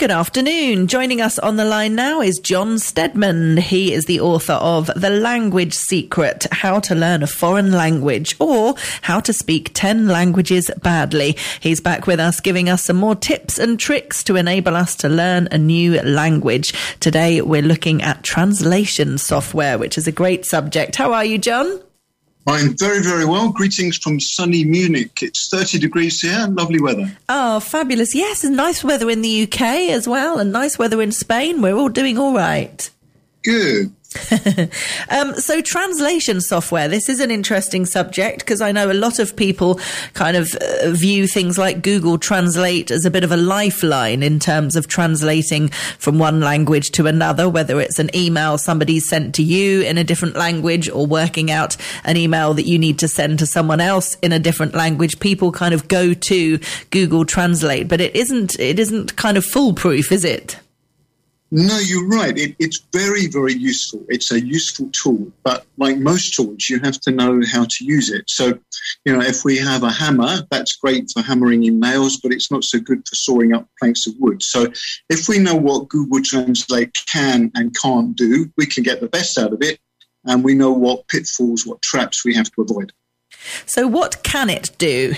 Good afternoon. Joining us on the line now is John Steadman. He is the author of The Language Secret, How to Learn a Foreign Language, or How to Speak 10 Languages Badly. He's back with us, giving us some more tips and tricks to enable us to learn a new language. Today, we're looking at translation software, which is a great subject. How are you, John? I'm very, very well. Greetings from sunny Munich. It's 30 degrees here and lovely weather. Oh, fabulous. Yes, and nice weather in the UK as well, and nice weather in Spain. We're all doing all right. Good. So translation software, this is an interesting subject because I know a lot of people kind of view things like Google Translate as a bit of a lifeline in terms of translating from one language to another, whether it's an email somebody's sent to you in a different language or working out an email that you need to send to someone else in a different language. People kind of go to Google Translate, but it isn't kind of foolproof, is it? No, you're right. It's very, very useful. It's a useful tool, but like most tools, you have to know how to use it. So, if we have a hammer, that's great for hammering in nails, but it's not so good for sawing up planks of wood. So if we know what Google Translate can and can't do, we can get the best out of it, and we know what pitfalls, what traps we have to avoid. So what can it do?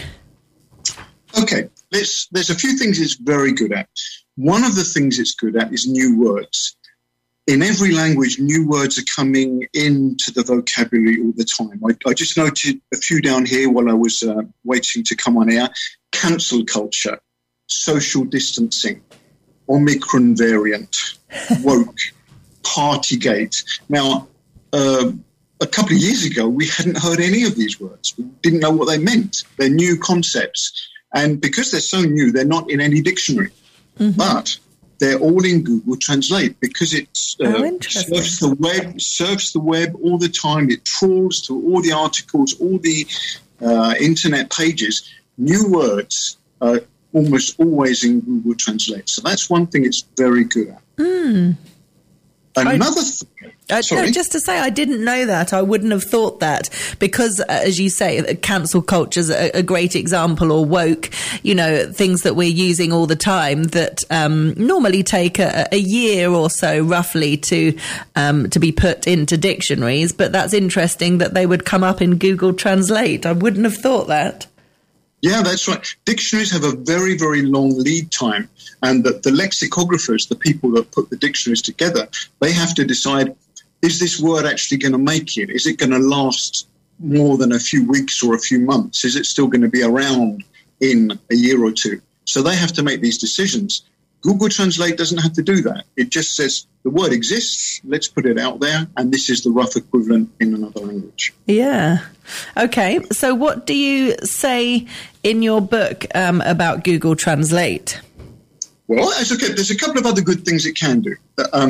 Okay, there's a few things it's very good at. One of the things it's good at is new words. In every language, new words are coming into the vocabulary all the time. I just noted a few down here while I was waiting to come on air. Cancel culture, social distancing, Omicron variant, woke, partygate. Now, a couple of years ago, we hadn't heard any of these words. We didn't know what they meant. They're new concepts. And because they're so new, they're not in any dictionary. Mm-hmm. But they're all in Google Translate because it surfs the web all the time. It trawls through all the articles, all the internet pages. New words are almost always in Google Translate. So that's one thing it's very good at. Mm. Another thing. No, just to say, I didn't know that. I wouldn't have thought that because, as you say, cancel culture is a great example, or woke, things that we're using all the time that normally take a year or so, roughly, to be put into dictionaries. But that's interesting that they would come up in Google Translate. I wouldn't have thought that. Yeah, that's right. Dictionaries have a very, very long lead time, and the lexicographers, the people that put the dictionaries together, they have to decide, is this word actually going to make it? Is it going to last more than a few weeks or a few months? Is it still going to be around in a year or two? So they have to make these decisions. Google Translate doesn't have to do that. It just says the word exists, let's put it out there, and this is the rough equivalent in another language. Yeah. Okay. So what do you say in your book about Google Translate? Well, there's a couple of other good things it can do.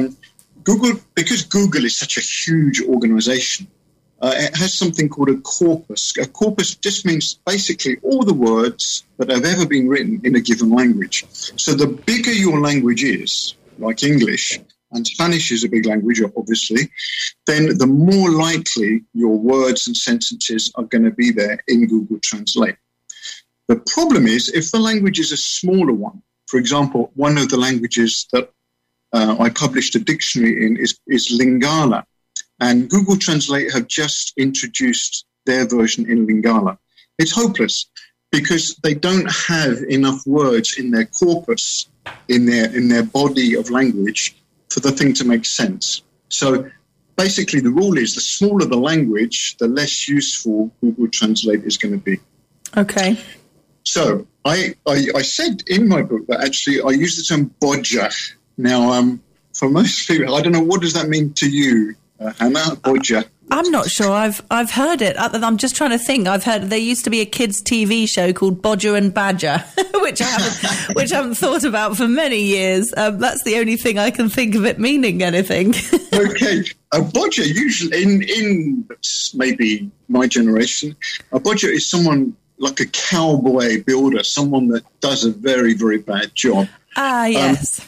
Because Google is such a huge organization, it has something called a corpus. A corpus just means basically all the words that have ever been written in a given language. So the bigger your language is, like English, and Spanish is a big language, obviously, then the more likely your words and sentences are going to be there in Google Translate. The problem is if the language is a smaller one, for example, one of the languages that I published a dictionary in is Lingala. And Google Translate have just introduced their version in Lingala. It's hopeless because they don't have enough words in their corpus, in their body of language, for the thing to make sense. So basically the rule is the smaller the language, the less useful Google Translate is going to be. Okay. So I said in my book that actually I use the term bodger. Now, for most people, I don't know, what does that mean to you, Hannah? Bodger? I'm not sure. I've heard it. I'm just trying to think. I've heard there used to be a kids' TV show called Bodger and Badger, which I haven't thought about for many years. That's the only thing I can think of it meaning anything. Okay, a bodger usually in maybe my generation, a bodger is someone like a cowboy builder, someone that does a very, very bad job. Ah, yes.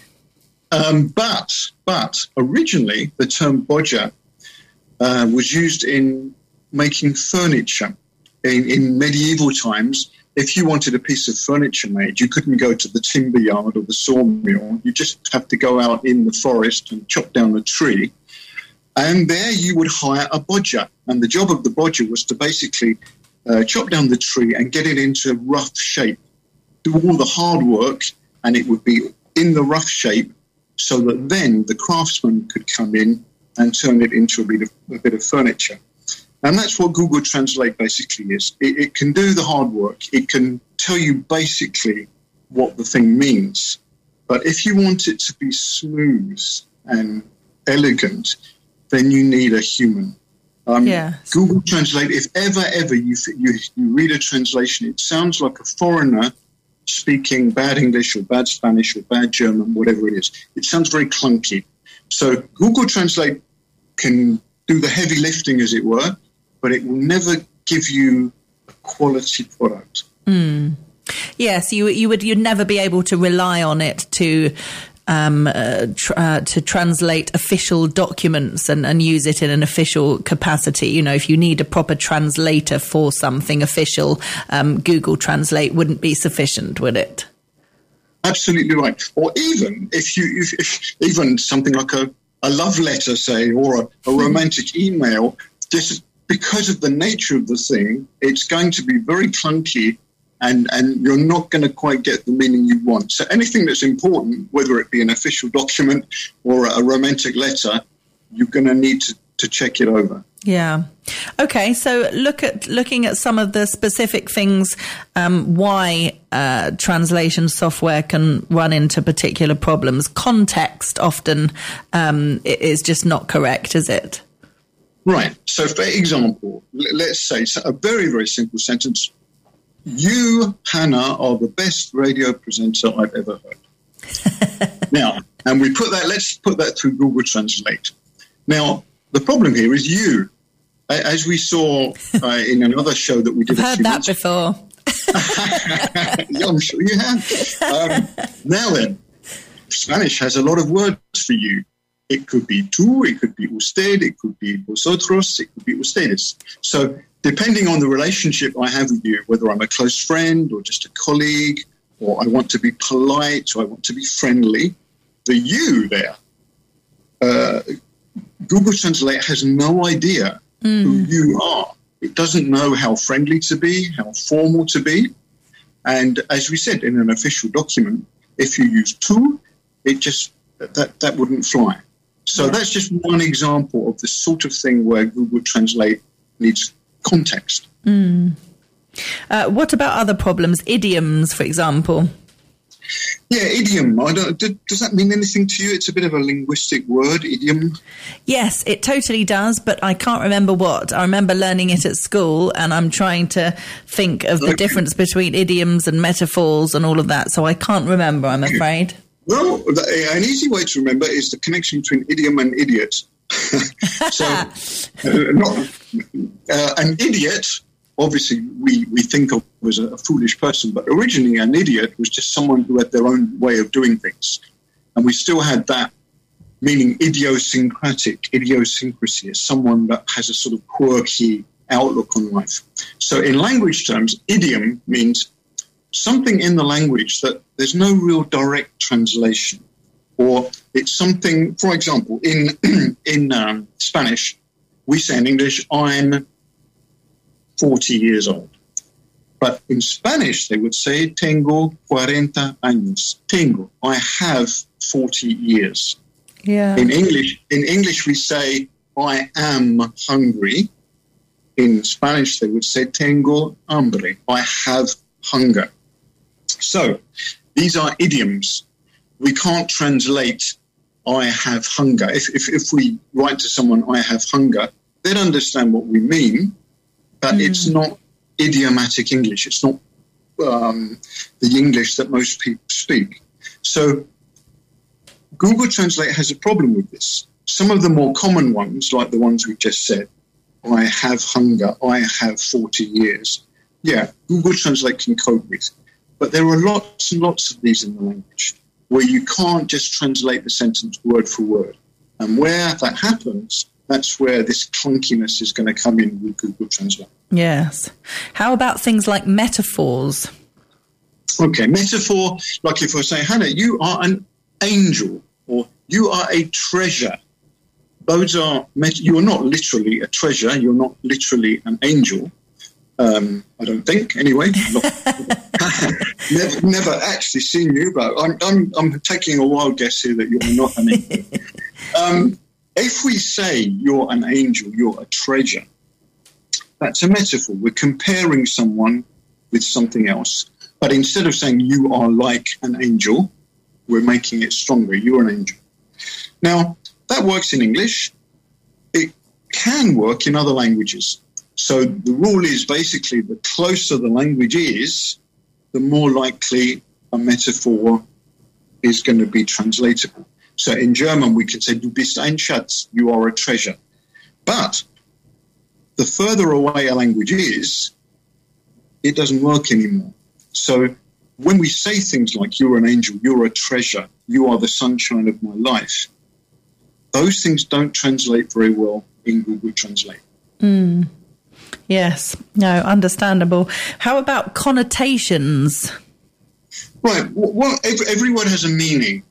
But originally the term bodger was used in making furniture. In medieval times, if you wanted a piece of furniture made, you couldn't go to the timber yard or the sawmill. You just have to go out in the forest and chop down a tree. And there you would hire a bodger. And the job of the bodger was to basically chop down the tree and get it into rough shape, do all the hard work, and it would be in the rough shape so that then the craftsman could come in and turn it into a bit of furniture. And that's what Google Translate basically is. It can do the hard work. It can tell you basically what the thing means. But if you want it to be smooth and elegant, then you need a human. Google Translate, if ever you read a translation, it sounds like a foreigner speaking bad English or bad Spanish or bad German, whatever it is. It sounds very clunky. So Google Translate can do the heavy lifting, as it were, but it will never give you a quality product. Yes, you'd never be able to rely on it to translate official documents and use it in an official capacity. You know, if you need a proper translator for something official, Google Translate wouldn't be sufficient, would it? Absolutely right. Or even if even something like a love letter, say, or a romantic email, just because of the nature of the thing, it's going to be very clunky and you're not going to quite get the meaning you want. So anything that's important, whether it be an official document or a romantic letter, you're going to need to check it over. Yeah. Okay. So looking at some of the specific things, why translation software can run into particular problems. Context often is just not correct, is it? Right. So, for example, let's say a very, very simple sentence. You, Hannah, are the best radio presenter I've ever heard. Now, and let's put that through Google Translate. Now, the problem here is you. As we saw in another show that we did. I've heard that before. Yeah, I'm sure you have. Now then, Spanish has a lot of words for you. It could be tú, it could be usted, it could be vosotros, it could be ustedes. So depending on the relationship I have with you, whether I'm a close friend or just a colleague, or I want to be polite or I want to be friendly, the you there, Google Translate has no idea who you are. It doesn't know how friendly to be, how formal to be. And as we said, in an official document, if you use tú, it just, that wouldn't fly. So that's just one example of the sort of thing where Google Translate needs context. What about other problems? Idioms, for example. Yeah, idiom. Does that mean anything to you? It's a bit of a linguistic word, idiom. Yes, it totally does, but I can't remember what. I remember learning it at school, and I'm trying to think of the difference between idioms and metaphors and all of that, so I can't remember, I'm afraid. Well, an easy way to remember is the connection between idiom and idiot. So, an idiot, obviously, we think of as a foolish person, but originally an idiot was just someone who had their own way of doing things. And we still had that meaning idiosyncrasy, as someone that has a sort of quirky outlook on life. So in language terms, idiom means something in the language that there's no real direct translation, or it's something, for example, in Spanish, we say in English, I'm 40 years old. But in Spanish, they would say, tengo 40 años. Tengo, I have 40 years. Yeah. In English, we say, I am hungry. In Spanish, they would say, tengo hambre. I have hunger. So these are idioms. We can't translate I have hunger. If we write to someone, I have hunger, they'd understand what we mean, but it's not idiomatic English. It's not the English that most people speak. So Google Translate has a problem with this. Some of the more common ones, like the ones we just said, I have hunger, I have 40 years. Yeah, Google Translate can cope with. But there are lots and lots of these in the language where you can't just translate the sentence word for word. And where that happens, That's where this clunkiness is going to come in with Google Translate. Yes. How about things like metaphors? Okay, metaphor, like if I say, Hannah, you are an angel, or you are a treasure. Those are, you're not literally a treasure, you're not literally an angel. I don't think, anyway. Never actually seen you, but I'm taking a wild guess here that you're not an angel. If we say you're an angel, you're a treasure, that's a metaphor. We're comparing someone with something else. But instead of saying you are like an angel, we're making it stronger. You're an angel. Now, that works in English. It can work in other languages. So the rule is basically the closer the language is, the more likely a metaphor is going to be translatable. So in German, we could say, du bist ein Schatz, you are a treasure. But the further away a language is, it doesn't work anymore. So when we say things like you're an angel, you're a treasure, you are the sunshine of my life, those things don't translate very well in Google Translate. Yes, no, understandable. How about connotations? Right, well, every word has a meaning.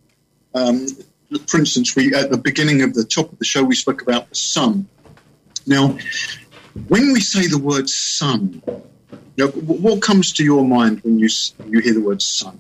For instance, at the beginning of the top of the show, we spoke about the sun. Now, when we say the word sun, what comes to your mind when you hear the word sun?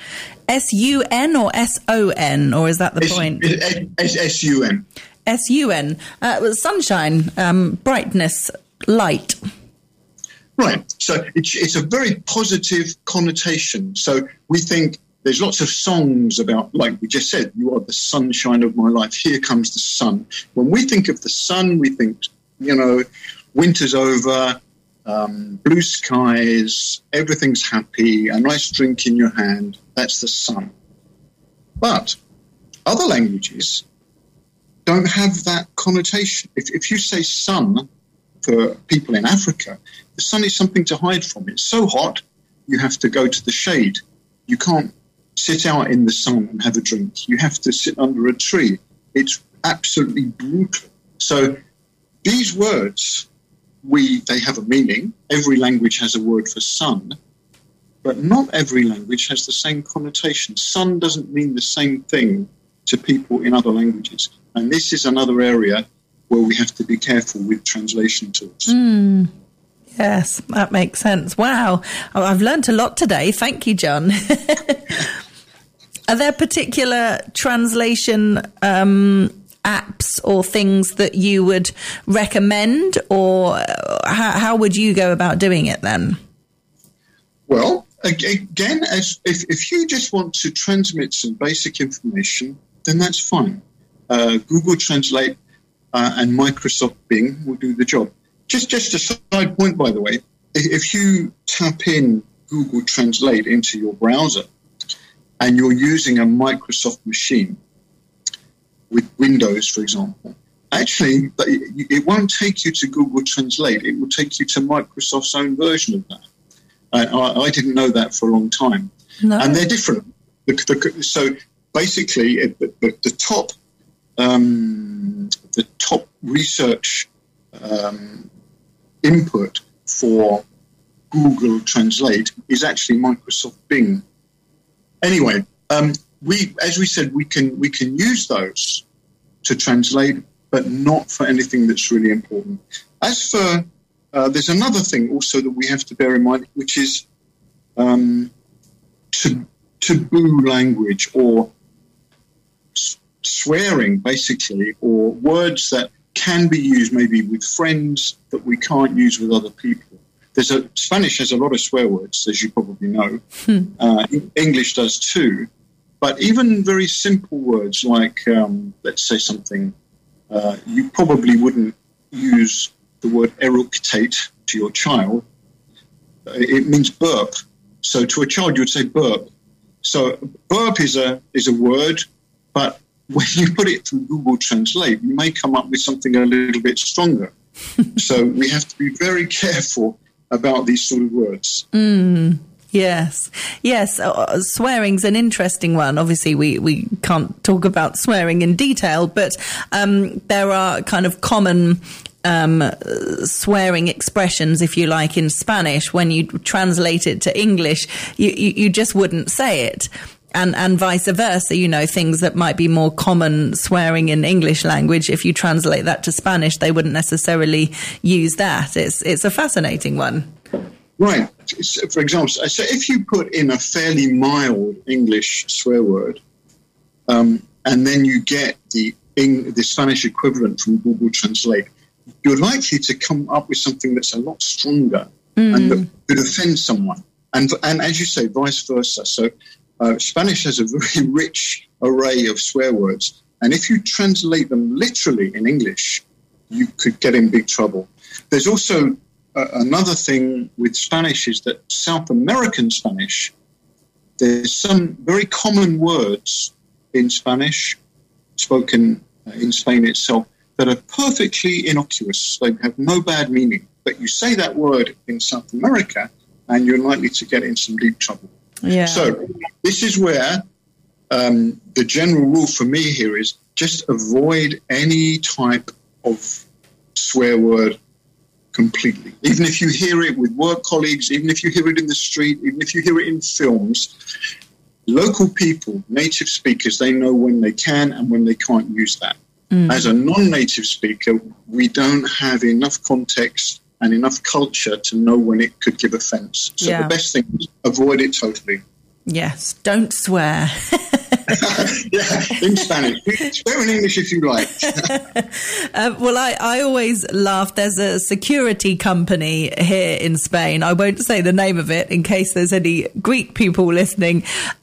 S-U-N or S-O-N, or is that the point? S-U-N. S-U-N. Sunshine, brightness, light. Right. So it's a very positive connotation. So we think there's lots of songs about, like we just said, you are the sunshine of my life. Here comes the sun. When we think of the sun, we think, winter's over, blue skies, everything's happy, a nice drink in your hand. That's the sun. But other languages don't have that connotation. If you say sun for people in Africa, the sun is something to hide from. It's so hot, you have to go to the shade. You can't sit out in the sun and have a drink. You have to sit under a tree. It's absolutely brutal. So these words, they have a meaning. Every language has a word for sun, but not every language has the same connotation. Sun doesn't mean the same thing to people in other languages. And this is another area where we have to be careful with translation tools. Yes, that makes sense. Wow. I've learned a lot today. Thank you, John. Are there particular translation apps or things that you would recommend, or how would you go about doing it then? Well, again, if you just want to transmit some basic information, then that's fine. Google Translate and Microsoft Bing will do the job. Just a side point, by the way, if you tap in Google Translate into your browser and you're using a Microsoft machine with Windows, for example, actually, it won't take you to Google Translate. It will take you to Microsoft's own version of that. I didn't know that for a long time. No. And they're different. So basically, the top research input for Google Translate is actually Microsoft Bing. Anyway, as we said, we can use those to translate, but not for anything that's really important. As for there's another thing also that we have to bear in mind, which is taboo language or swearing, basically, or words that can be used maybe with friends that we can't use with other people. Spanish has a lot of swear words, as you probably know. English does too. But even very simple words like, let's say something, you probably wouldn't use the word eructate to your child. It means burp. So to a child, you would say burp. So burp is a word, but when you put it through Google Translate, you may come up with something a little bit stronger. So we have to be very careful about these sort of words. Yes. Swearing's an interesting one. Obviously, we can't talk about swearing in detail, but there are kind of common swearing expressions, if you like, in Spanish. When you translate it to English, you just wouldn't say it. And vice versa, things that might be more common swearing in English language, if you translate that to Spanish, they wouldn't necessarily use that. It's a fascinating one. Right. For example, so if you put in a fairly mild English swear word, and then you get the Spanish equivalent from Google Translate, you're likely to come up with something that's a lot stronger and that could offend someone. And as you say, vice versa. So Spanish has a very rich array of swear words, and if you translate them literally in English, you could get in big trouble. There's also another thing with Spanish is that South American Spanish, there's some very common words in Spanish spoken in Spain itself that are perfectly innocuous. They have no bad meaning. But you say that word in South America and you're likely to get in some deep trouble. Yeah. So this is where the general rule for me here is just avoid any type of swear word completely. Even if you hear it with work colleagues, even if you hear it in the street, even if you hear it in films, local people, native speakers, they know when they can and when they can't use that. As a non-native speaker, we don't have enough context and enough culture to know when it could give offence. So the best thing is avoid it totally. Yes, don't swear. Yeah, in Spanish. Swear in English if you like. Well, I always laugh. There's a security company here in Spain. I won't say the name of it in case there's any Greek people listening.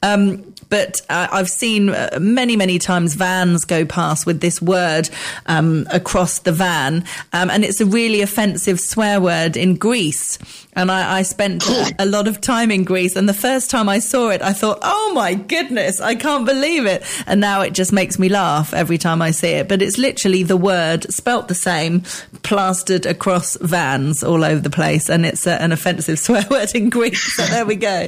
But I've seen many, many times vans go past with this word across the van. And it's a really offensive swear word in Greece. And I spent a lot of time in Greece. And the first time I saw it, I thought, oh, my goodness, I can't believe it. And now it just makes me laugh every time I see it. But it's literally the word spelt the same, plastered across vans all over the place. And it's an offensive swear word in Greece. So there we go.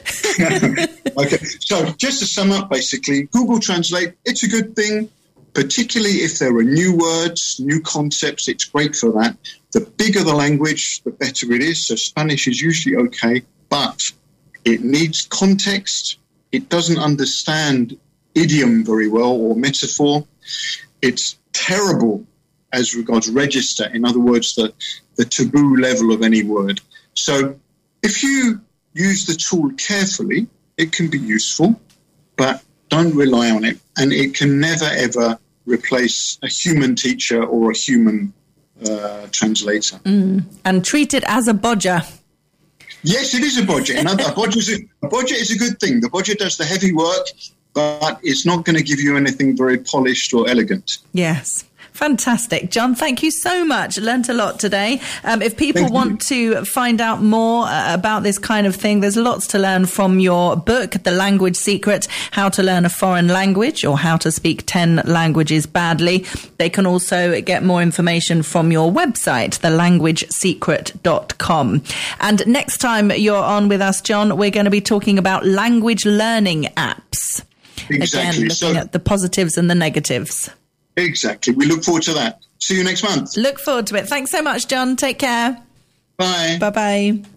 Okay. So just to sum up, basically, Google Translate, it's a good thing, particularly if there are new words, new concepts. It's great for that. The bigger the language, the better it is. So Spanish is usually okay, but it needs context. It doesn't understand idiom very well or metaphor. It's terrible as regards register. In other words, the taboo level of any word. So if you use the tool carefully, it can be useful, but don't rely on it. And it can never, ever replace a human teacher or a human translator. And treat it as a bodger. Yes, it is a bodger. And a bodger is a good thing. The bodger does the heavy work, but it's not going to give you anything very polished or elegant. Yes. Fantastic. John, thank you so much. Learned a lot today. If people want to find out more about this kind of thing, there's lots to learn from your book, The Language Secret, How to Learn a Foreign Language or How to Speak 10 Languages Badly. They can also get more information from your website, thelanguagesecret.com. And next time you're on with us, John, we're going to be talking about language learning apps. Exactly. Again, looking at the positives and the negatives. Exactly. We look forward to that. See you next month. Look forward to it. Thanks so much, John. Take care. Bye. Bye-bye.